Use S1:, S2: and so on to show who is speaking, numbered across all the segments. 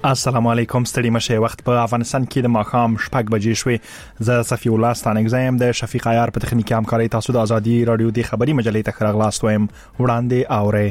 S1: السلام علیکم ستړي مشه وخت په افغانستان کې د ماښام 6 بجې شوې زه صفی الله ستانګزم د شفیق عیار په تخنیکی همکاري تاسو د ازادي رادیو د خبري مجلې ته خراغلاست وایم وړاندې اوري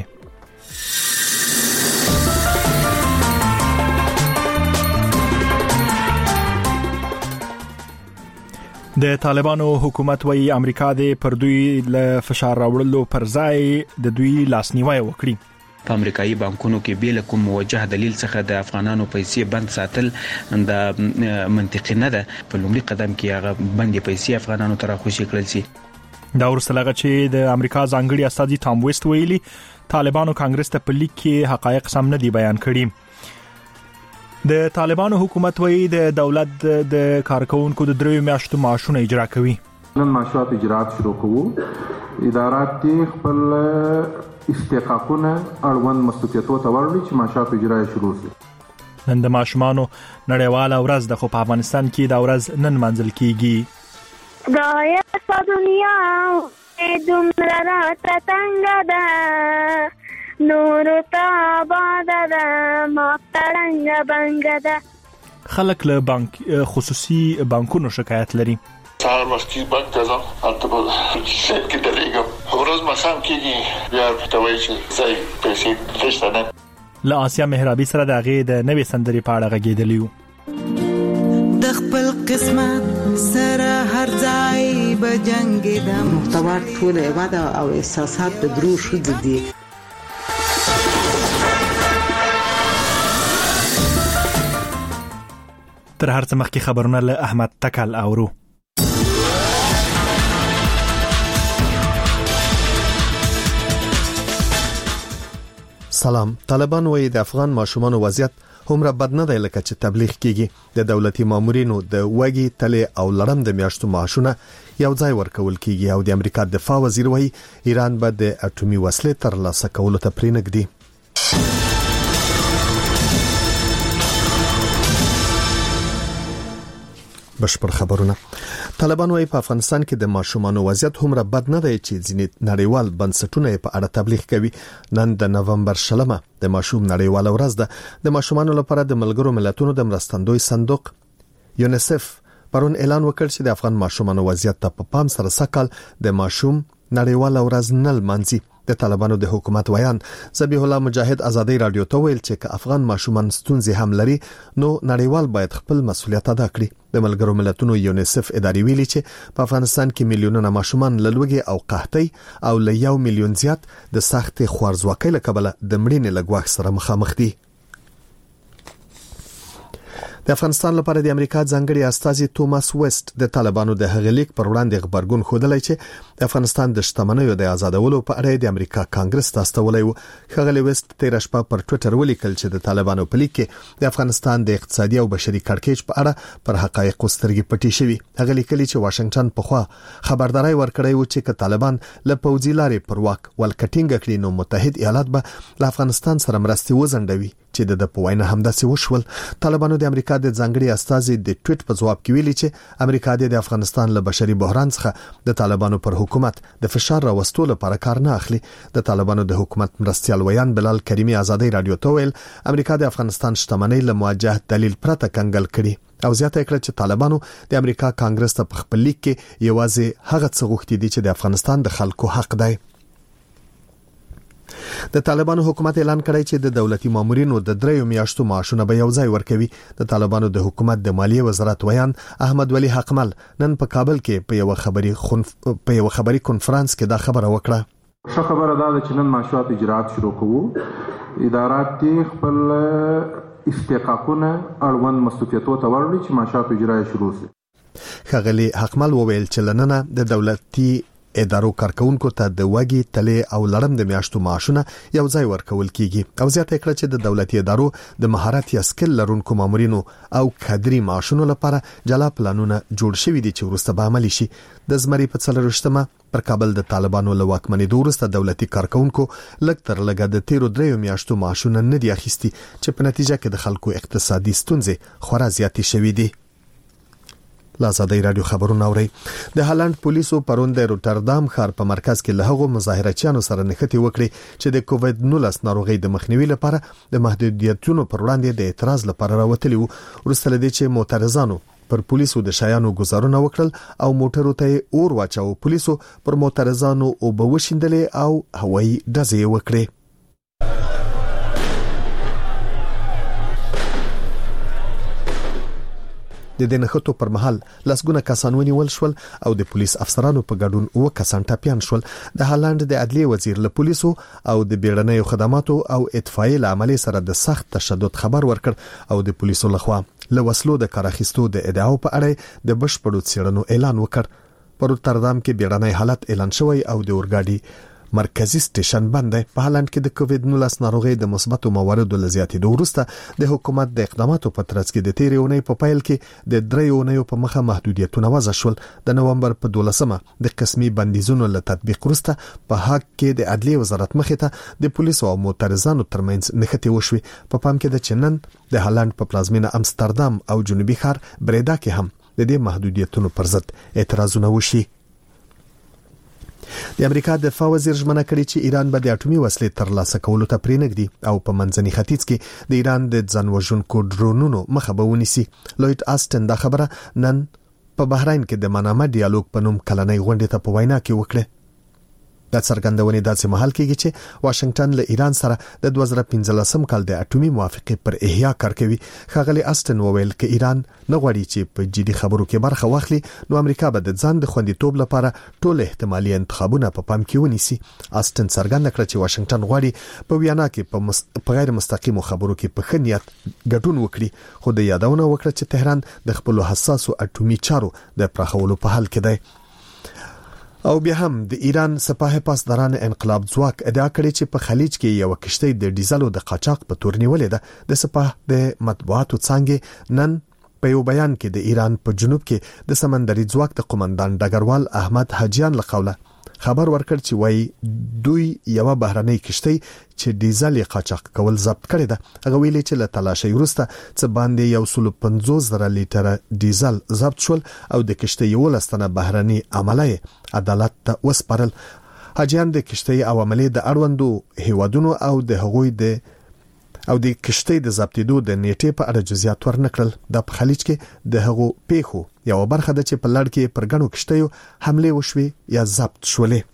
S1: د طالبانو حکومت وی امریکا د پر دوی له فشار راوړلو پر ځای د دوی لاسنیوي وکړي
S2: په امریکایي بانکونو کې بیل کوم موجه دلیل څخه د افغانانو پیسې بند ساتل د منطقي نه ده په لومړي قدم کې هغه بند پیسې افغانانو ته راخوشي کړل شي
S1: دا ورسره چې د امریکا ځانګړي استازي ټام ویسټ ویلي طالبانو کانګرس ته په لیک کې حقایق سم نه دي بیان کړي د طالبانو حکومت وی د دولت د کارکونکو د 3 میاشتو معاشونه اجرا کوي
S3: نن معاشات اجرات شروع کوو ادارات خپل استحقاقونه اړوند مسؤلیتو ته ورولي چې معاشات اجرا شروع شي
S1: نن د ماشومانو نړیواله ورځ د خو په افغانستان کې دا ورځ نن منځل کیږي
S4: دا یا دنیا دومره راته څنګه ده نور ته آباد ده ما تړنګ بنګ ده
S1: خلک له بانک خصوصي بانکونو شکایت لري
S5: سهار وختي بانک ته ځم هلته به سیټ کې درېږم ورځ ماښام کېږي بیا ورته وایي چې ځای پیسې نشته نه
S1: له آسیا مهرابي سره د هغې د نوې سندرې په اړه غږېدلی وو
S6: د خپل قسمت سره هر ځای به جنګېدم
S7: محتوا ټول عبادت او احساسات د درو شوځ دي
S1: تر هر څه مخکې خبرونه له احمد تکل اورو
S8: سلام. طالبان وایي د افغان ماشومانو وضعیت همره بد نه دی لکه چې تبلیغ کیږي د دولتي مامورینو د وګي تلې او لړم د میاشتو معاشونه یو ځای ورکول کیږي او د امریکا دفاع وزیر وایي ایران به د اټومي وسلې تر لاسه کولو ته پرېنږدي بشپړ خبرونه. طالبان وايي په افغانستان کې د ماشومانو وضعیت همره بد نه دی چې ځینې نړیوال بنسټونه په اړه تبلیغ کوي. نن د نومبر شلمه د ماشوم نړیواله ورځ ده. د ماشومانو لپاره د ملګرو ملتونو د مرستندوی صندوق یونیسف پرون اعلان وکړ چې د افغان ماشومانو وضعیت ته په پام سره سکهال د ماشوم نړیواله ورځ نل منځي. د طالبانو د حکومت ویان ذبیح الله مجاهد ازادي رادیو ته ویل چې افغان ماشومان ستونزې هم لري نو نړیوال باید خپل مسؤلیت ادا کړي. د ملګرو ملتونو یونیسف اداري ویلي چې په افغانستان کې میلیونونه ماشومان له لوږې او قحطۍ او له 1 میلیون زیات د سخت خوارځواکۍ له کبله د مړینې له ګواښ سره مخامخ دي. د افغانستان لپاره د امریکا ځانګړي استازي توماس ویسټ د طالبانو د هغه لیک پر وړاندې خبرګون خوده چې د افغانستان د شتمنیو د آزادولو په اړه د امریکا کانګرس ته استولې و. خغلی ویسټ تیر شپه پر ټوئیټر ولیکل چې د طالبانو په لیک کې د افغانستان د اقتصادي او بشري کړکېچ په اړه پر حقایق سترګې پټې شوي. هغه لیکلي چې واشنگټن په خوا خبرداري ورکړی و چې طالبان له پوځي لارې پر واک ولکټینګ کړي نو متحد ایالات به له افغانستان سره مرستې وزندوي چې د پوینه همداسې وشول. طالبانو د امریکا د ځانګړي استازي د ټویټ په جواب کې ویلي چې امریکا د افغانستان له بشري بحران څخه د طالبانو پر حکومت د فشار راوستلو لپاره کار نه اخلي. د طالبانو د حکومت مرستيال ویان بلال کریمی ازادي رادیو ته ویل امریکا د افغانستان شتمنۍ له موجه دلیل پرته کنګل کړي او زیاته کړه چې طالبانو د امریکا کانګرس ته په خپل لیک کې یوازې هغه څه غوښتي دي چې د افغانستان د خلکو حق دی. د طالبانو حکومت اعلان کړی چې د دولتي مامورینو د 3 میاشتو معاشونه به یو ځای ورکوي. د طالبانو د حکومت د مالیې وزارت ویان احمد ولی حقمل نن په کابل کې په یو خبري کنفرانس کې دا خبره وکړه.
S3: ښه خبره ده چې نن معاشات اجرات شروع کوو ادارات خپل استحقاقونه اړوند مسؤلیتو ته ورولي چې معاشات اجرا شروع شي.
S8: خغلی حقمل وویل چې لننه د دولتي ادارو کارکونکو ته د وګي تلې او لړم د میاشتو معاشونه یو ځای ورکول کیږي او زیاته کړه چې د دولتي ادارو د مهارت یا سکل لرونکو مامورینو او کادري معاشونو لپاره جلا پلانونه جوړ شوي دي چې ورسته به عملي شي. د زمري په 4 پر کابل د طالبانو له واکمنۍ ورسته دولتي کارکونکو لږ تر لږه د 13 میاشتو معاشونه نه دي اخیستي چې په نتیجه کې د خلکو اقتصادي ستونزې خورا زیاتې شوې دي. لازادي رادیو خبرونه اوري. د هالند پولیسو پرون د روټردام ښار په مرکز کې له هغو مظاهرچیانو سره نښتې وکړي چې د کووډ 19 ناروغي د مخنیوي لپاره د محدودیتونو پر وړاندې د اعتراض لپاره راوتلي وو. ورسته لدې چې معترضانو پر پولیسو د شایانو گزارونه وکړل او موټرو ته اور واچاو. پولیسو پر معترضانو او بوشیندلې او هوایي ډزې وکړې. د دنخته پر مهال لاسګونه کسان ونیول شول او د پولیس افسرانو په ګډون 9 کسان ټاپیان شول. د هالند د عدلیه وزیر له پولیسو او د بیړنیو خدماتو او اطفائیې عملي سره د سخت تشدد خبر ورکړ او د پولیسو لخوا له وسلو د کار اخیستو د ادعاو په اړه د بشپړو څېړنو اعلان وکړ. په روټردام کې بیړنی حالت اعلان شوی او د اورګاډي مرکزی سټیشن بند. په هالند کې د کووډ 19 ناروغي د مثبتو مواردو لزیاتېدو وروسته د حکومت د اقداماتو په ترڅ کې د تیرې اونۍ په پایل کې د 3 اونیو په مخه محدودیتونه وضع شول. د نومبر په 12مه د قسمي بندیزونو له تطبیق وروسته په حق کې د عدلیه وزارت مخې ته د پولیسو او معترضانو ترمنځ نښتې وشوي. په پام کې د چنن د هالند په پلازمینه امستردام او جنوبي ښار بریدا کې هم د دې محدودیتونو پر ضد اعتراضونه وشي. د امریکا دفاع وزیر ژمنه کړې چې ایران به د اټومي وسلې ترلاسه کولو ته پرېنږدي او په منځني ختیځ کې د ایران د ځانوژونکو ډرونونو مخه به ونیسي. لوید آستن دا خبره نن په بحرین کې د منامه ډیالوګ په نوم کلنۍ غونډې ته په وینا کې وکړه. د څرګندونې داسې مهال کېږي چې واشنگټن له ایران سره د 2015 کال د اټومي موافقې پر احیا کار کوي. ښاغلي آستن وویل چې ایران نه غواړي چې په جدي خبرو کې برخه واخلي نو امریکا به د ځان د خوندیتوب لپاره ټول احتمالي انتخابونه په پام کې ونیسي. آستن څرګنده کړه چې واشنگټن غواړي په ویانا کې په غیر مستقیمو خبرو کې په ښه نیت ګډون وکړي، خو د یادونه وکړه چې تهران د خپل حساسو اټومي چارو د پراخولو په حال کې دی. او بیا هم د ایران سپاه پاسداران انقلاب ځواک ادعا کړې چې په خلیج کې یو کشتۍ د ډیزلو د قاچاق په تور نیولې ده. د سپاه د مطبوعاتو څنګه نن په یو بیان کې د ایران په جنوب کې د سمندري ځواک د قومندان ډګروال احمد حاجیان له قوله خبر ورکړ چې وایي دوی یو بهرنۍ کشتۍ چې ډیزل قاچاق کول ضبط کړی ده. هغه ویلي چې له تلاشۍ وروسته څه باندې 150,000 لیټره ډیزل ضبط شول او د کشتۍ 11 بهرنۍ عمله عدالت ته وسپارل. حاجیان د کشتۍ او عملې د اړوندو هیوادونو او د هغوی د کشتۍ د ضبطېدو د نیټې په اړه جزئیات ورنکړل. د خلیج کې د هغو پیښو یو برخه ده چې په لړ کې پر غنو کشتیو حمله وشوي یا ضبط شولې.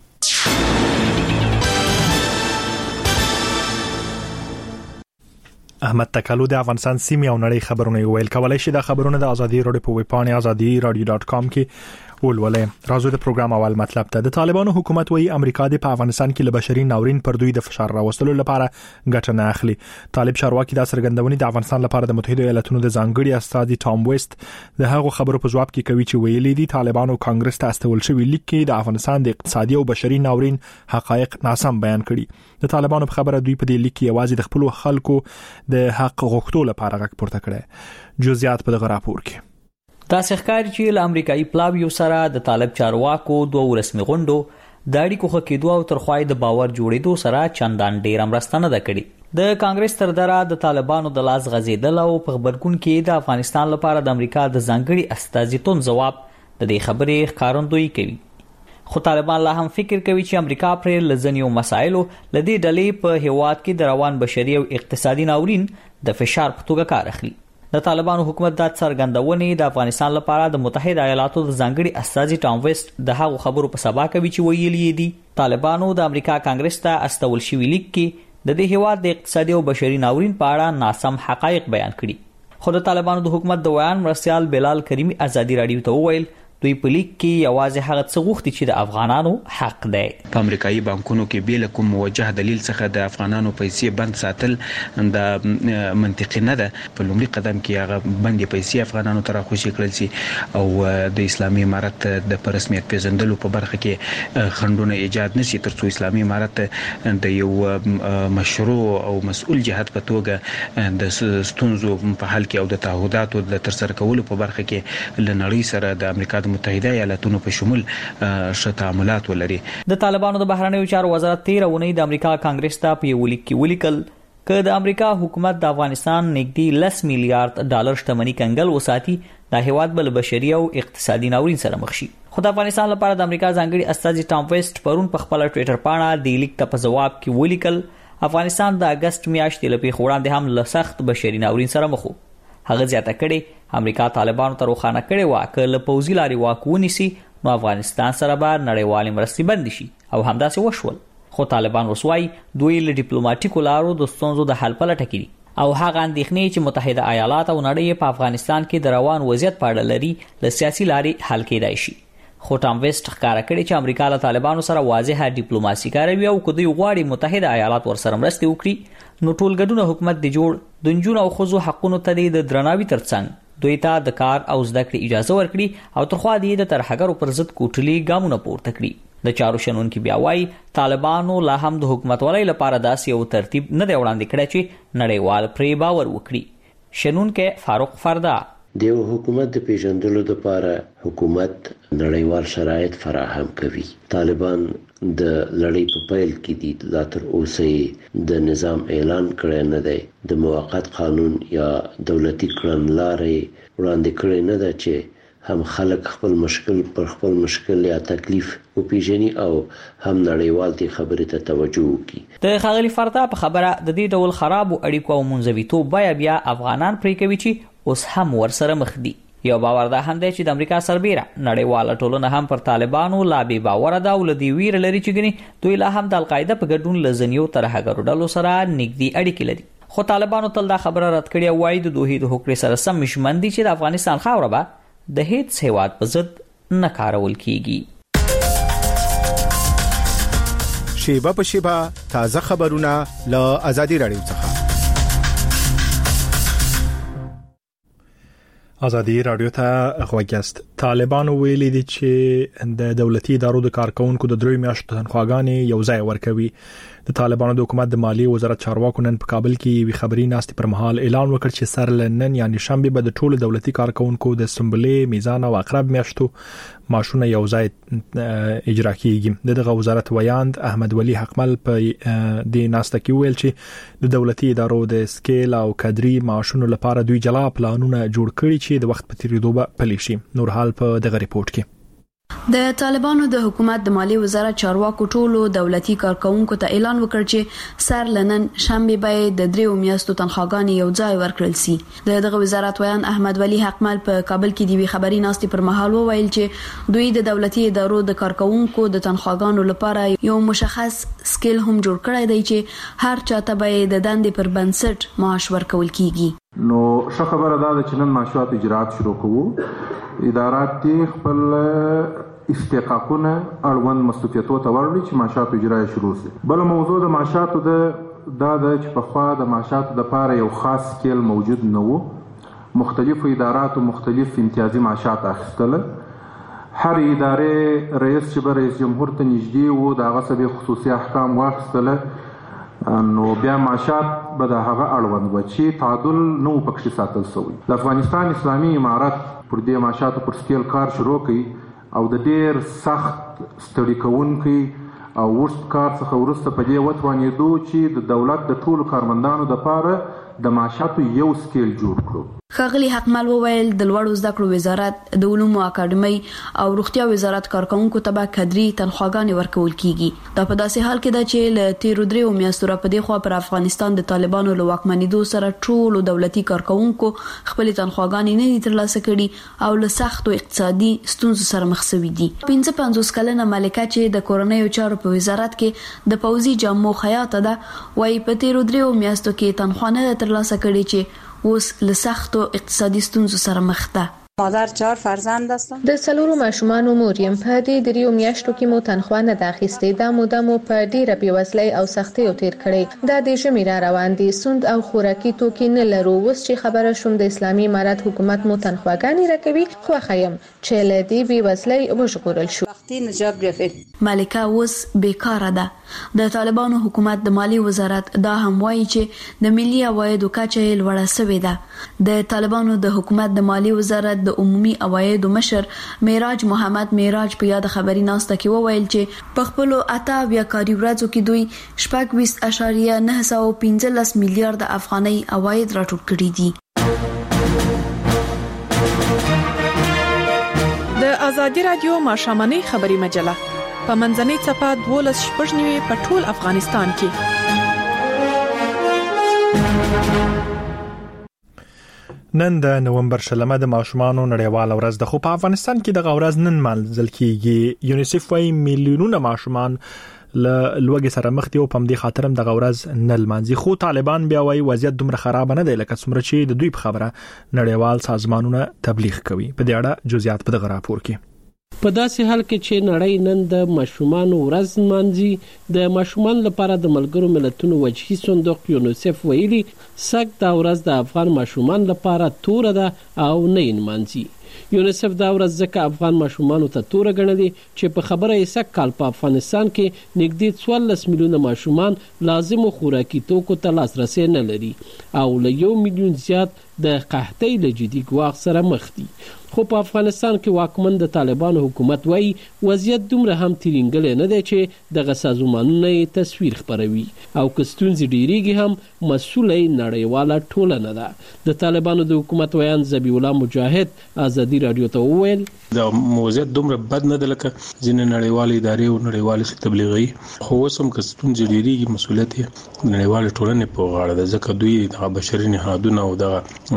S1: احمد تکلو د افغانستان سیمې او نړۍ خبرونه ویل. کولای شي د خبرونه د ازادي رادیو په ویب پاڼه azadi.radio.com کې ولولې. راځو د پروګرام اول مطلب ته. د طالبانو حکومت وایي امریکا د په افغانستان کې له بشري ناورین پر دوی د فشار راوستلو لپاره ګټه نه اخلي. طالب چارواکي د څرګندونې د افغانستان لپاره د متحده ایالاتونو د ځانګړي استازي ټام ویست د هغو خبرو په جواب کې کوي چې ویلي دي طالبانو کانګرس ته استول شوی لیک کې د افغانستان د اقتصادي او بشري ناورین حقایق ناسم بیان کړي. د طالبانو په خبره دوی په دې لیک کې یوازې د خپل خلکو د حق غوښتلو لپاره غږ پورته کړي. جزئیات په دغه راپور کې.
S9: تاسو ښکار چې له امریکایي پلاویو سره د طالب چارواکو دوه رسمي غونډو د اړیکو ښه کېدو او ترخوای د باور جوړېدو سره چندان ډیر مرسته نه ده کړې. د کانګرس تر ډیره د طالبانو د لاس غځېدل او په خبرګون کې د افغانستان لپاره د امریکا د ځانګړي استازیتون ځواب د دې خبرې ښکارندویي کوي. خو طالبان لا هم فکر کوي چې امریکا پر لزنیو مسایلو لدې ډلې په هیواد کې د روان بشري او اقتصادي ناورین د فشار په توګه کار اخلي. د طالبانو حکومت د څرګندونې د افغانستان لپاره د متحده ایالاتو د ځانګړي استازي ټام ویست د هغو خبرو په سبا کوي چې ویلي دي طالبانو د امریکا کانګرس ته استول شوی لیک کې د دې هیواد د اقتصادي او بشري ناورین په اړه ناسم حقایق بیان کړي. خو د طالبانو د حکومت د ویان مرسیال بلال کریمی ازادي رادیو ته وویل دوی په لیک کې یوازې هغه څه غوښتي چې د افغانانو حق دی.
S2: په امریکایي بانکونو کې بیل کوم موجه دلیل څخه د افغانانو پیسې بند ساتل د منطقي نه ده. په لومړي قدم کې هغه بندي پیسې افغانانو ته راخوشي کړل شي او د اسلامي امارت د رسمیت پیژندلو په برخه کې خنډونه ایجاد نشي ترڅو اسلامي امارت د یو مشروع او مسؤل جهت په توګه د ستونزو په حل کې او د تعهداتو د ترسره کولو په برخه کې لنړی سره د امریکا متحده ایالاتونو په شمول ښه تعاملات ولري.
S9: د طالبانو د بهرنیو چارو وزارت 13 اونۍ د امریکا کانګرس ته په یو لیک کې ولیکل که د امریکا حکومت د افغانستان نږدې 10 میلیارډ ډالر شتمنۍ کنګل وساتي، د هیواد بل بشري او اقتصادي ناورین سره مخ شي. خو د افغانستان لپاره د امریکا ځانګړي استازي ټام ویسټ پرون په خپل ټوئیټر باندې د لیک ته په جواب کې ولیکل افغانستان د اگست میاشتې لپاره خوړاندې هم له سخت بشري ناورین سره مخ وو. هغه زیاته کړي امریکا طالبانو ته روښانه کړي و چې له پوځي لارې واک ونیسي نو افغانستان سره به نړیوالې مرستې بند شي او همداسې وشول. خو طالبان وسوای دوی له ډیپلوماټیکو لارو د ستونزو د حل په لټه کې دي او هغه اندېښنې چې متحده ایالات او نړۍ په افغانستان کې د روان وضعیت په اړه لري له سیاسي لارې حل کېدای شي. خو ټام ویسټ ښکاره کړي چې امریکا له طالبانو سره واضحه ډیپلوماسي کوي او که دوی غواړي متحده ایالات ورسره مرسته وکړي نو ټولګډونه حکومت دی جوړ د نجونو او ښځو حقونو ته د درناوي ترڅنګ دوی ته د کار او زده کړې اجازه ورکړي او ترخوا دی د ترهګرو پر ضد کوټلي ګامونه پورته کړي. د چارو شنونکي بیا وایي طالبانو لا هم د حکومتولۍ لپاره داسې یو ترتیب نه دی وړاندې کړی چې نړیوال پرې باور وکړي. شنونکي فاروق فردا
S10: د حکومت د پیژندلو لپاره حکومت نړیوال شرایط فراهم کوي. طالبان د لړۍ په پیل کې دي، لا تر اوسه د نظام اعلان کړی نه دی، د موقت قانون یا دولتي کړنلارې وړاندې کړی نه ده چې هم خلک خپل مشکل پر خپل مشکل یا تکلیف وپیژني او هم نړیوال دې خبرې ته توجه وکړي.
S9: د ښاغلي فردا په خبره د دې ډول خرابو اړیکو او منځویتوب بیا افغانان پرې کوي چې اوس هم ورسره مخ دي. یو باور دا هم دی چې د امریکا سربیره نړیواله ټولنه هم پر طالبانو لا بې باوره ده او له دې ویره لري چې ګنې دوی لا هم د القاعده په ګډون له ځینو ترهګرو ډلو سره نږدې اړیکې لري. خو طالبانو تل دا خبره رد کړې او وایي د دوی د حکومت سره سم ژمن دي چې د افغانستان خاوره به د هیڅ هیواد په ضد نه کارول کیږي.
S11: شیبه په شیبه تازه خبرونه له آزادي رادیو څخه.
S1: آزادي رادیو ته غوږیاست. طالبانو ویلي دي چې د دولتي ادارو د کارکونکو د 3 میاشتو تنخواګانې یو ځای ورکوي. د طالبانو د حکومت د مالیې وزارت چارواکو نن په کابل کې وی خبري ناستې پر مهال اعلان وکړ چې سر لنن یعنی شنبه به د ټولو دولتي کارکونکو د سنبلې، میزان او اقرب میاشتو معاشونه یو ځای اجرا کیږي. دغه وزارت ویاند احمد ولی حقمل په د ناسته کې ویل چې د دولتي ادارو د سکیل او کادري معاشونو لپاره دوی جلا پلانونه جوړ کړي چې د وخت په تیریدو به پلي شي. نور حال په دغه ریپورت کې
S12: د طالبانو د حکومت د مالی وزارت چارواکو ټولو دولتي کارکونکو ته اعلان وکړ چې سر لنن شنبه به د 3 میاشتو تنخواګانې یو ځای ورکړل شي. دغه وزارت ویان احمد ولی حقمل په کابل کې دی خبري ناستې پر مهال وویل چې دوی د دولتي ادارو د کارکونکو د تنخواګانو لپاره یو مشخص سکیل هم جوړ کړی دی چې هر چاته به د دندې پر بنسټ معاش ورکول کیږي.
S3: نو ښه خبره ده چې نن معاشات اجرات شروع کوو. ادارات دې خپل استحقاقونه اړوند مستوفیتو ته ورړي چې معاشات اجرا شروع شي. بل موضوع د معاشاتو د چې په خوا د معاشاتو د لپاره یو خاص سکیل موجود نه وو. مختلفو اداراتو مختلف امتیازي معاشات اخیستل. هر ادارې رئیس چې به رئیس جمهور ته نږدې وو د هغه څخه خصوصي احکام واخیستل نو بیا معاشات به د هغه اړوند و چې تعادل نو پکې ساتل شوی. د افغانستان اسلامي امارت پر دې معاشاتو پر سکیل کار شروع کړي او د ډیر سخت ستړي کوونکي او ورست کار څخه ورسته په دې وتوانېدو چې د دولت د ټولو کارمندانو لپاره د معاشاتو یو سکیل جوړ کړو.
S12: ښاغلي حقمل وویل د لوړو زده کړو وزارت د علومو اکاډمۍ او روغتیا وزارت کارکونکو ته به کادري تنخواګانې ورکول کیږي. دا په داسې حال کې ده چې له تیرو 3 میاشتو را په دې خوا پر افغانستان د طالبانو له واکمنېدو سره ټولو دولتي کارکونکو خپل تنخواګانې نه دي ترلاسه کړي او له سختو اقتصادي ستونزو سره مخ شوي دي. 55 کلنه ملکه چې د کورنیو چارو په وزارت کې د پوځي جامو خیاطه ده وايي په تیرو 3 میاشتو کې تنخوا نه ترلاسه کړي چې اوس له سختو اقتصادي ستونزو سره مخ ده.
S13: مادر 4 فرزند هستم.
S14: د 4 ماشومانو مور یم. په دې 3 میاشتو کې مو تنخوا نه اخیستې. دا موده مو په ډیره بېوزلۍ او سختۍ تیر کړې. دا د ژمي را روان دي. سوند او خوراکي توکي نه لرو. اوس چې خبره شوم د اسلامي امارت حکومت مو تنخواګانې راکوي خوښه یم چې له دې بېوزلۍ وژغورل شو.
S12: ملکه اوس بیکاره ده. د طالبانو حکومت د مالی وزارت دا هم وایي چې د ملي عوایدو کچه لوړه شوې ده. د طالبانو د حکومت د مالی وزارت د د عمومي عوایدو مشر معراج محمد معراج په یاد خبري ناسته کې وویل چې په خپل 8 کاري ورځو کې دوی 20.915 میلیارډ افغانۍ عواید راټول کړي دي.
S15: د ازادي رادیو ماشوماني خبري مجله په منځنۍ صفحه 12.9 په ټول افغانستان کې.
S1: نن د نومبر شلمه د ماشومانو نړیواله ورځ ده، خو په افغانستان کې د غورز نن مانځل کیږي. یونیسف وايي میلیونونه ماشومان له لوګي سره مخ دي او په دې خاطر هم د غورز نل مانځي. خو طالبان بیا وايي وضعیت دومره خراب نه دی لکه څومره چې د دوی په خبره نړیوال سازمانونه تبلیغ کوي. په دې اړه جزئیات په دغه راپور کې.
S16: په داسې حال کې چې نړۍ نن د ماشومانو ورځ مانځي، د ماشومان لپاره د ملګرو ملتونو وجهي صندوق یونیسف ویلي سږ دا ورځ د افغان ماشومان لپاره تور ده او نه یې مانځي. یونیسف دا ورځ ځکه افغان ماشومانو ته توره ګڼلې چې په خبره یې سږ کال په افغانستان کې نږدې 14 میلیونه ماشومان لازمو خوراکي توکو ته لاسرسی نه لري او له 1 میلیون زیات د قحطۍ له جدي ګواښ سره مخ دي. خو په افغانستان کې واکمن د طالبانو حکومت وایي وضعیت دومره هم تیرینګلی نه دی چې دغه سازمانونه یې تصویر خپروي او که ستونزې ډیریږي هم مسؤله یې نړیواله ټولنه ده. د طالبانو د حکومت ویان ذبیح الله مجاهد ازادي رادیو ته وویل
S17: دا وضعیت دومره بد نه ده لکه ځینې نړیوالې ادارې او نړیوالې تبلیغي، خو اوس هم که ستونزې ډیریږي مسؤلیت یې نړیوالې ټولنې په غاړه ده، ځکه دوی د بشري نهادونه او د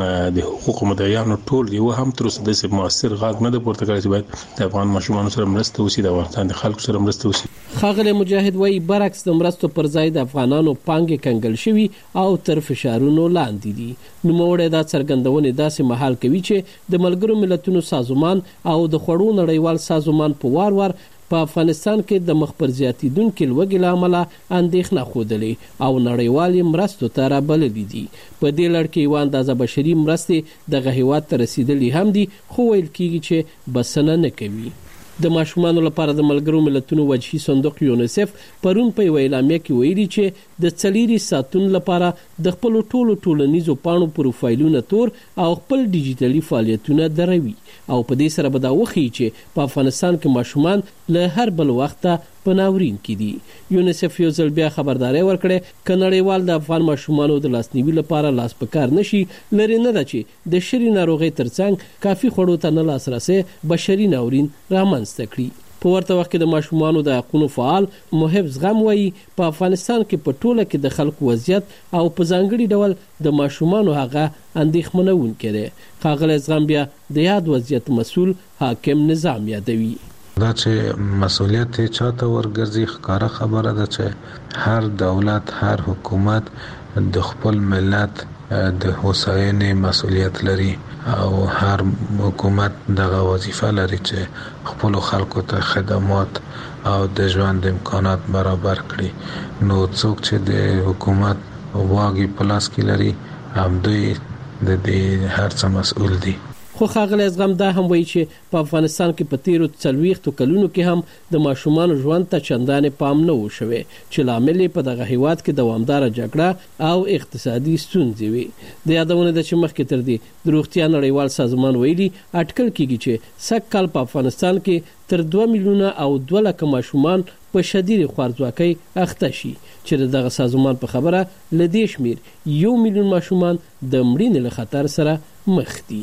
S17: حقوقو مدعیانو ټول یو هم تر اوسه داسې مؤثر غږ نه ده پورته کړی چې باید د افغان ماشومانو سره مرسته وشي، د افغانستان د خلکو سره مرسته وشي.
S16: ښاغلی مجاهد وایي برعکس د مرستو پر ځای د افغانانو پانګې کنګل شوي او تر فشارونو لاندې دي. نوموړی دا څرګندونې داسې مهال کوي چې د ملګرو ملتونو سازمان او د خوړو نړیوال سازمان په وار وار په افغانستان کې د مخ پر زیاتیدونکو لوږې له امله اندېښنه ښودلې او نړیوالې مرستو ته رابللي دي. په دې لړ کې یوه اندازه بشري مرستې دغه هیواد ته رسیدلي هم دي، خو ویل کېږي چې بسنه نه کوي. د ماشومانو لپاره د ملګرو ملتونو وجهي صندوق یونیسف پرون په یوه اعلامیه کې ویلي چې د څلوري ساتون لپاره د خپل ټولو ټولنیزو پاڼو پروفایلونه تور او خپل ډیجیټلي فعالیتونه دروي او په دې سره به دا وښیي چې په افغانستان کې ماشومان له هر بل وخته په ناورین کې دي. یونیسف یو ځل بیا خبرداري ورکړې که نړیوال د افغان ماشومانو د لاسنیوي لپاره لاس په کار نشي، لري نه ده چې د شري ناروغۍ ترڅنګ کافي خوړو ته نه لاسرسی بشري ناورین رامنځته کړي. په ورته وخت کې د ماشومانو د حقونو فعال محب زغم وایي په افغانستان کې په ټوله کې د خلکو وضعیت او په ځانګړي ډول د ماشومانو هغه اندېښمنونکی دی. ښاغلی زغم بیا د یاد وضعیت مسؤل حاکم نظام یادوي.
S18: دا چې مسؤلیت چاته ورګرځي ښکاره خبره ده چې هر دولت هر حکومت د خپل ملت د هوساینې مسؤلیت لري او هر حکومت دغه وظیفه لري چې خپل خلکو ته خدمات او د ژوند امکانات برابر کړي. نو څوک چې د حکومت واګي پلاس کې لري هم دوی د دې هر څه مسؤل دي.
S16: خو ښاغلی زغم دا هم وایي چې په افغانستان کې په تیرو 40 کلونو کې هم د ماشومانو ژوند ته چندانې پام نه و شوی چې لامل یې په دغه هیواد کې دوامداره جګړه او اقتصادي ستونزې وي. د یادونه ده چې مخکې تر دې د روغتیا نړیوال سازمان ویلي اټکل کېږي چې سږ کال په افغانستان کې تر 2 میلیونه او 2 لکه ماشومان په شدید خوارځواکۍ اخته شي چې دغه سازمان په خبره له دې شمیر 1 میلیون ماشومان د مړینې له خطر سره مخ دي.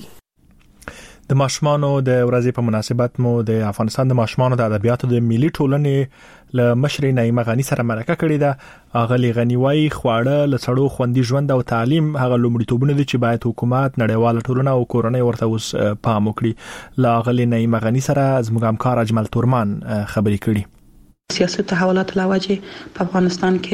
S1: د ماشومانو د ورځې په مناسبت مو د افغانستان د ماشومانو د ادبیاتو د ملي ټولنې له مشرې نعیمه غنی سره مرکه کړې ده. اغلی غنی وايي خواړه له سړو خوندي ژوند او تعلیم هغه لومړیتوبونه دي چې باید حکومت نړیواله ټولنه او کورنۍ ورته اوس پام وکړي. له اغلی نعیمه غنی سره زموږ همکار اجمل تورمان خبرې کړي.
S19: سیاسي تحولات له وجې په افغانستان کې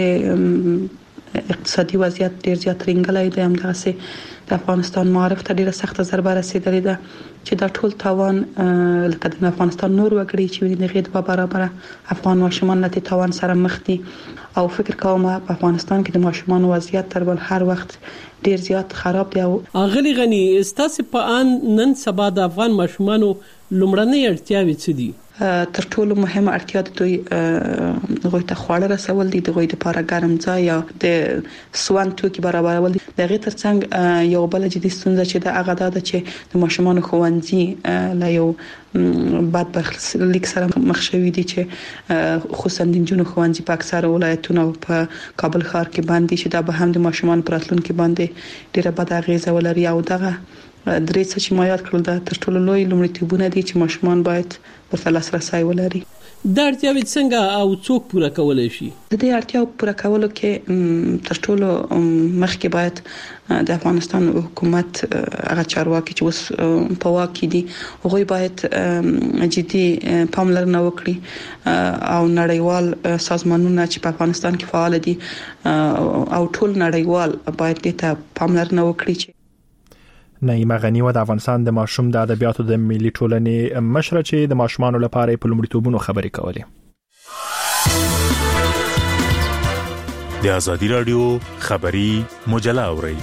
S19: اقتصادي وضعیت ډیر زیات رینګلی دی. همدغسې د افغانستان معارف ته ډیره سخته ضربه رسیدلې ده چې دا ټول تاوان لکه د افغانستان نور وګړي چې د غیر برابر افغان ماشومان له تاوان سره مخ دي او فکر کوم په افغانستان کې د ماشومان وضعیت تر بل هر وخت ډیر زیات خراب دی.
S16: اغلی غنی استاسو په ان نن سبا د افغان ماشومانو لومړنۍ اړتیاوې څه دي؟
S19: تر ټولو مهمه اړتیا د دوی غوښه ته خواړه رسول دي، د غوښې لپاره ګرم ځای یا د سوان توکي برابرول دي. د غیر ترڅنګ یو بل جدي ستونزه چې د هغه ده چې د ماشومان ښوونځي لا یو بعد برخلیک سره مخ شوي دي چې خصوصا د جنونو ښوونځي په اکثره ولایتونو په کابل ښار کې باندې چې دا به هم د ماشومان پر راتلونکو باندې ډیره بد اغیزه ولري. او دغه درې څه چې ما یاد کړل دا تر ټولو لوی لومړیتوبونه دي چې ماشومان باید ورته لاسرسي ولري.
S16: د اړتیاوې څنګه او څوک پوره کولای شي؟ د
S19: دې اړتیاو پوره کولو کې تر ټولو مخکې باید د افغانستان حکومت هغه چارواکي چې اوس په واک کې دي هغوی باید جدي پاملرنه وکړي او نړیوال سازمانونه چې په افغانستان کې فعال دي او ټول نړیوال باید دې ته پاملرنه وکړي چې
S1: نعیمه غنی و د افغانستان د ماشوم د ادبیاتو د ملي ټولنې مشره چې د ماشومانو لپاره په لومړیتوبونو خبرې کولې.
S20: د ازادي رادیو خبری مجله اوري.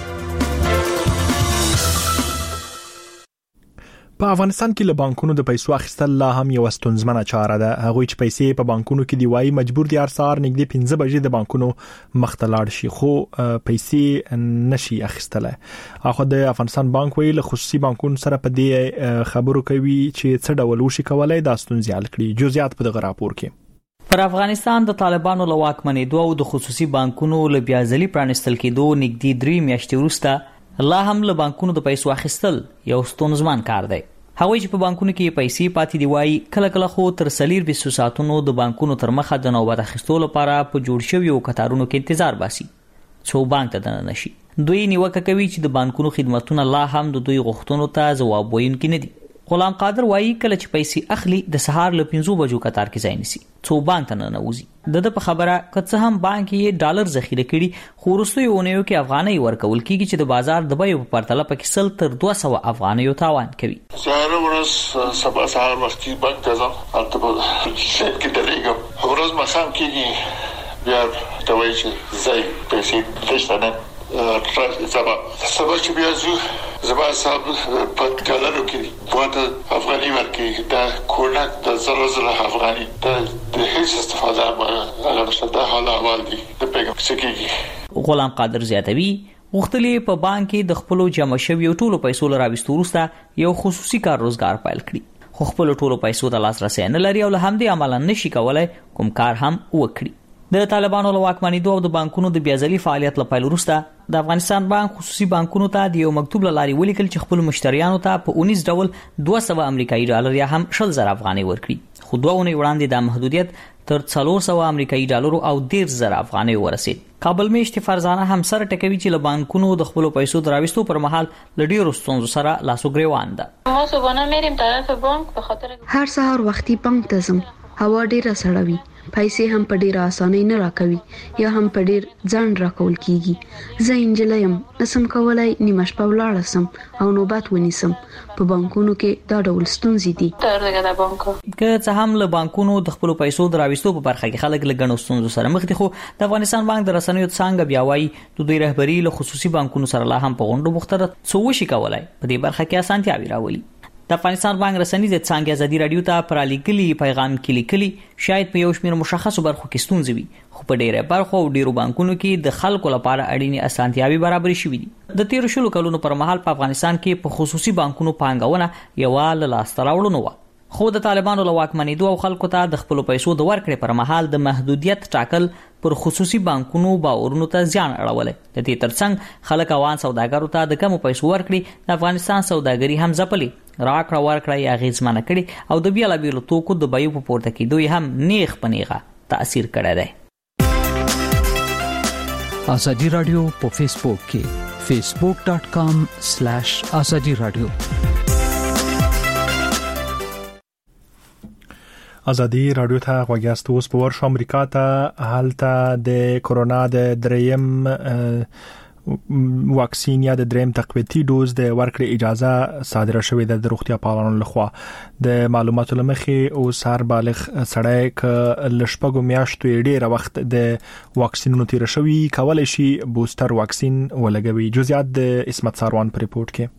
S1: په افغانستان کې له بانکونو د پیسو اخیستل لا هم یو ستونزمنه چاره ده. هغه چې پیسې په بانکونو کې دی وایي مجبور دي ارسار نږدې 15 بجې د بانکونو مخ ته لاړ شي خو پیسې نشي اخیستله. اخو د افغانستان بانک ویل خصوصي بانکونو سره په دې خبرو کوي چې څه ډول وشي کولای د ستونزې حل کړي. جزئیات په دغه راپور کې.
S9: پر افغانستان د طالبانو له واکمنېدو او د خصوصي بانکونو له بیا ځلي پرانستل کېدو نږدې 3 میاشتې وروسته لا هم له بانکونو د پیسو اخیستل یو ستونزمن کار دی. هغوی چې په بانکونو کې پیسې پاتې دی وایي کله کله خو تر 24 ساعتونو د بانکونو تر مخه د نوبت اخیستو لپاره په جوړ شویو کتارونو کې انتظار باسي څو بانک ته دننه شي. دوی نیوکه کوي چې د بانکونو خدماتونه لا هم د دوی غوښتنو ته ځواب ویونکي نه دي. غلام قادر وایي کله چې پیسې اخلي د سهار له 5 بجو کتار کې ځای نیسي څو بانک ته نه وځي. د په خبره کڅ هم بانک یې ډالر ذخیره کړي خو وروستیو اونیو کې افغانۍ ورکول کیږي چې د بازار د بیو په پرتله پکې 100 تر 200 افغانۍ تاوان کوي.
S5: سهار ورځ سبا سهار وختي بانک ته ځم البته سیټ کې درېږم ورځ مخام کېږي بیا ته وایي چې ځای پیسې تشته نه سبا چې بیا زما صاحب په ډالرو کې بوته افغاني ورکړي دا کونک د زره افغاني د هیڅ استفاده هغه نشته. دا حال احوال دي د پیغام سکیږي.
S9: غلام قادر زیاتوي غوښتلې په بانک کې د خپل جمع شوی ټولو پیسو لراوستو وروسته یو خصوصي کار روزګار پیل کړي خو خپل ټولو پیسو ته لاسرسي نه لري او له همدې عملا نشي کولای کوم کار هم وکړي. د طالبانو له واکمنېدو او د بانکونو د بیازلي فعالیت له پیل وروسته د افغانستان بانک خصوصي بانکونو ته د یو مکتوب لاري ولیکل چې خپل مشتریانو ته په 19 ډول 200 امریکایي ډالر یا هم 10000 افغانۍ ورکړي خو دوه ونې وړاندې د محدودیت تر 400 امریکایي ډالر او 10000 افغانۍ ورسید. کابل میشت فرزانه هم سره ټکوي چې له بانکونو د خپل پیسو دراوستو پر مهال ل ډیرو ستونزو سره لاسو ګریوان ده.
S21: ما صبحونه میریم طرف بانک به خاطر
S12: هر سهار وختي بانک ته ځم هوا ډیره سړه وي پیسې هم په ډیره اسانۍ نه راکوي یا هم په ډیر ځان راکول کیږي. زه انجلیم نسم کولای نیمه شپه ولاړ سم او نوبت ونیسم. په بانکونو کې دا ډول ستونزې دي.
S21: تر دغه د بانکو
S9: که څه هم له بانکونو د خپل پیسو دراوستو په برخه کې خلک له غنو ستونزو سره مخ دي خو د افغانستان بانک د رسنیو څنګه بیا وایي د دوی رهبری له خصوصي بانکونو سره لا هم په غونډو مختلف څه وشي کولای په دې برخه کې اسانتیاوي راولي. د افغانستان بانک رسنۍ د څنګه ازادي رادیو ته پر لیکلي پیغام کې لیکلي شاید په یو شمېر مشخصو برخو کې ستونزې وي خو په ډیره برخو او ډیرو بانکونو کې د خلکو لپاره اړینې اسانتیاوي برابر شوي دي. د 13 کلونو پر مهال په افغانستان کې په خصوصي بانکونو پانګونه یو لاس تراوړنه و خو د طالبانو له واکمنېدو او خلکو ته د خپل پیسو د ورکړې پر مهال د محدودیت ټاکل پر خصوصي بانکونو باورونو ته زیان اړولې. د دې ترڅنګ خلک اوان سوداګرو ته د کم پیسو ورکړي د افغانستان سوداګري هم ځپلې راکړه ورکړه یا غیزمنه کړي او د بیل بیل توکو د بیو په پورته کېدو هم نیغ پنیغه تاثیر کړی دی.
S22: ازادي رادیو په فیسبوک کې facebook.com/azadi radio.
S1: ازادي رادیو ته غوږیاست. اوس په ورش امریکا ته حالته د کرونا د دریم واکسین یا د دریم تقویتي ډوز د ورکړې اجازه صادره شوې ده د روغتیا پالانو لخوا. د معلوماتو لمخې او سر بالغ سړی ک لشپګو میاشتو ډیره وخت د واکسینونو تیر شوی کولای شي بوستر واکسین ولګوي. جزئیات د اسمت ساروان په ریپورت کې.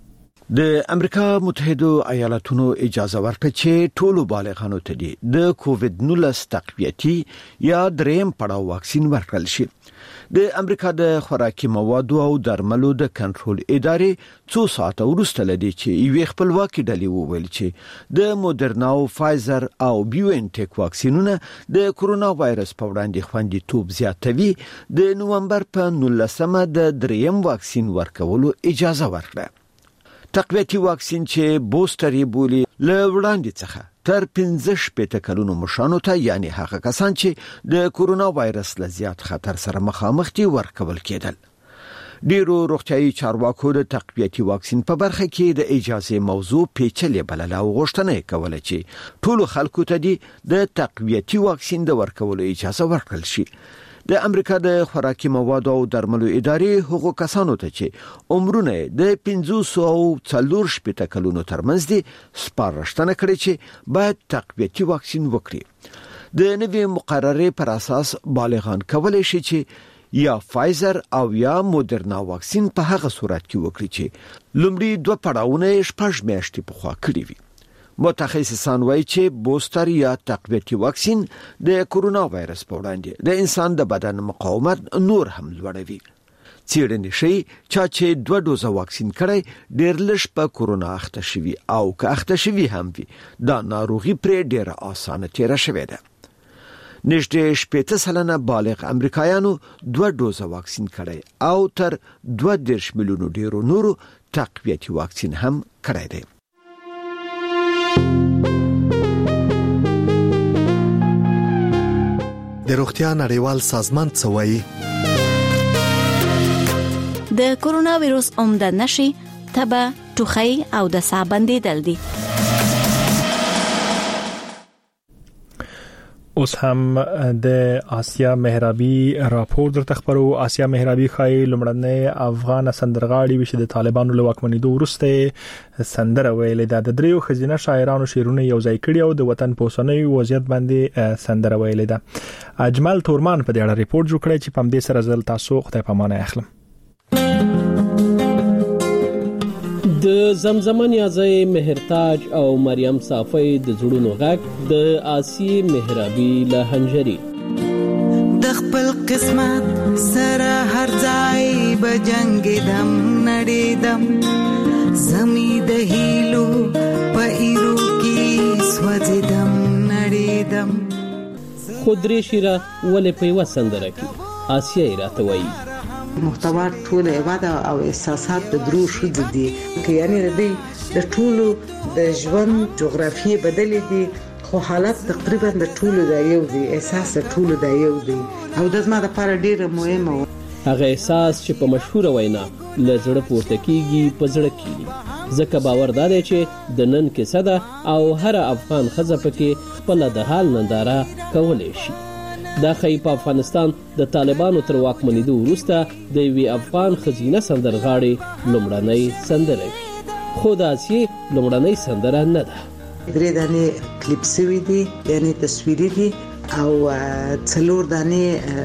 S4: د امریکا متحده ایالاتونو اجازه ورکړه چې ټولو بالغانو ته د کووډ-19 تقویتي یا دریم پړاو واکسین ورکړل شي. د امریکا د خوراکي موادو او درملو د کنټرول ادارې 2 ساعته وروسته لدی چې یو خپلواکي ډلې وویل چې د مودرنا او فایزر او بیوانټیک واکسینونه د کورونا وایرس په وړاندې خوندیتوب زیاتوي. د نومبر په 19مه د دریم واکسین ورکولو اجازه ورکړه. تقویتي واکسین چې بوستر یې بولی له وړاندې څخه تر 15 کلونو مشانو ته یعنی هغه کسان چې د کورونا وایرس له زیات خطر سره مخامخ دي ورکول کېدل. ډیرو روغتیايي چارواکو د تقویتي واکسین په برخه کې د اجازه موضوع پیچلې بلله او غوښتنه کوله چې ټول خلکو ته د تقویتي واکسین د ورکولو اجازه ورکړل شي. د امریکا د خوراکي موادو او درملو ادارې هغو کسانو ته چې عمرونه د 500 او 4 کلونو ترمنځ دي سپارښتنه کړې چې باید تقویتي واکسین وکړي. د نوې مقررې پر اساس بالغان کولای شي چې یا فایزر او یا مودرنا واکسین په هغه صورت کې وکړي چې لومړی 2 پړاوونه 6 میاشتې پخوا کړی وي. متخصصان وایي چې بوستر یا تقویتي واکسین د کورونا وایرس په وړاندې د انسان د بدن مقاومت نور هم لوړوي. څېړنې ښيي چې 2 ډوزه واکسین کړی ډېر لږ په کورونا اخته شوي او که اخته شوي هم وي دا ناروغي پرې ډېره اسانه تیره شوې ده. نږدې 80% بالغ امریکایانو 2 ډوزه واکسین کړی او تر 2.5 میلیون ډیرو نورو تقویتي واکسین هم کړی دی.
S8: د روغتیا نړیوال سازمان څه وایي؟
S6: د کورونا وایروس عمده نشي تبه، ټوخی او د ساه بندیدل دي.
S1: اوس هم د آسیا مهرابي راپور درته خبرو. آسیا مهرابي خای لمړنۍ افغان سندرغاړي وشي د طالبانو له واکمنېدو وروسته سندره ویلې ده. د دریو خزینه شاعرانو شعرونه یو ځای کړي او د وطن پوسنۍ وضعیت باندې سندره ویلې ده. اجمل تورمان په دې اړه ریپورت جوړ کړی چې پم دې سره زل تاسو خدای پامانه اخلم.
S16: د زمزمه نیازی مهرتاج او مریم صافی د زړونو غږ د آسی مهرابي له هنجري
S23: د خپل قسمت سره هر ځای بجنګ دم نړیدم زمي د هیلو په ایرو کې سوځیدم نړیدم.
S16: خودري شیرا ولې په وسندره کې آسیا راته وایي
S7: محتوا ټول عبادت او احساسات د درو شود دي که یعنی د ټولو د ژوند جغرافیه بدلې دي خو حالت تقریبا د ټولو د یو دي احساس ټولو د یو دي او د زما لپاره ډیره مهمه و.
S16: هغه احساس چې په مشهور وینا لزړه پورته کیږي په زړه کې ځکه باور دار چې د نن کې صدا او هر افغان خزه پکې خپل د حال ننداره کولای شي. دا خی په افغانستان د طالبانو تر واکمنېدو وروسته د یوې افغان خزینه سندرغاړي لومړنۍ سندره وي خو داسې لومړنۍ سندره نه ده.
S7: 3 دانې کلیپ سوي دي یعنی تصویري دي او 4 دانې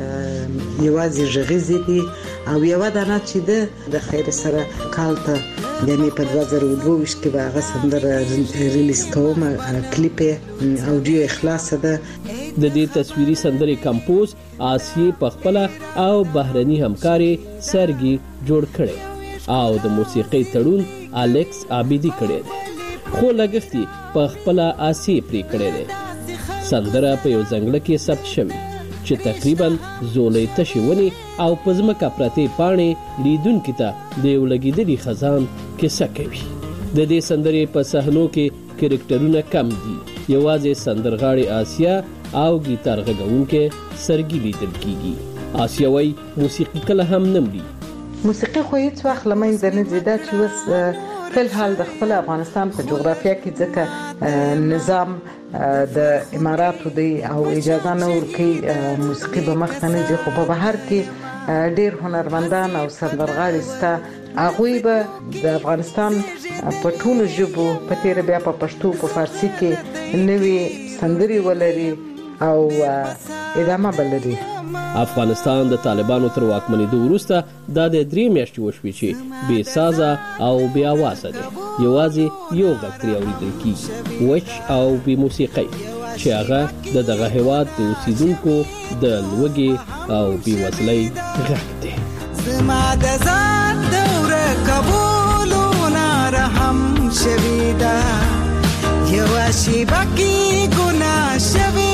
S7: یوازې غږیزي دي او یو دانه چې د خیر سره کال ته یعنی په 2022 کې به هغه سندره ریلیز کوم کلیپ اوډیو اخلاص ده.
S16: د دې تصویري سندرې کمپوز آسی پخپله او بهرني همکاري سرګي جوړ کړي او د موسیقي تړون الکس عابدي کړي دي خو لګښتي پخپله آسی پری کړي دي. سندره په یو ځنګل کې ثبت شوی چې تقریبا زولې تشونی او پزمکه پرته پانی لیدونکو ته د یو لګیدلي خزان کیسه کوي. د دې سندرې په صحنو کې کریکټرونه کم دي یوازې سندرغاړي آسیا او گیتار غږونکې سرګي لیدل کیږي. آسیا وای موسیقي کله هم نمړي.
S7: موسیقي خو هیڅ وخت لمنځه نه ځي دا چې وس فل حال د خپل افغانستان په جغرافیه کې ځکه نظام د اماراتو دی او اجازه نه ورکړي موسیقي به مخ ته نه ځي خو په بهر کې ډیر هنرمندان او سندرغاړي ستا هغوی به د افغانستان په ټولو ژبو په تیر بیا په پښتو په فارسی کې نوې سندري ولري او ادامه بلري.
S16: افغانستان د طالبانو تر واکمنېدو وروسته دا د 3 میاشتې وشوې چې بې سازه او بې اوازه دی. یوازې یو غږ ترې اورېدل کېږي، وچ او بې موسیقۍ، چې هغه د دغه هېواد د اوسېدونکو د لوږې او بېوزلۍ غږ دی.
S23: زما د ځان دوره قبولونه رحم شوي ده، یوه شېبه کې ګناه شوې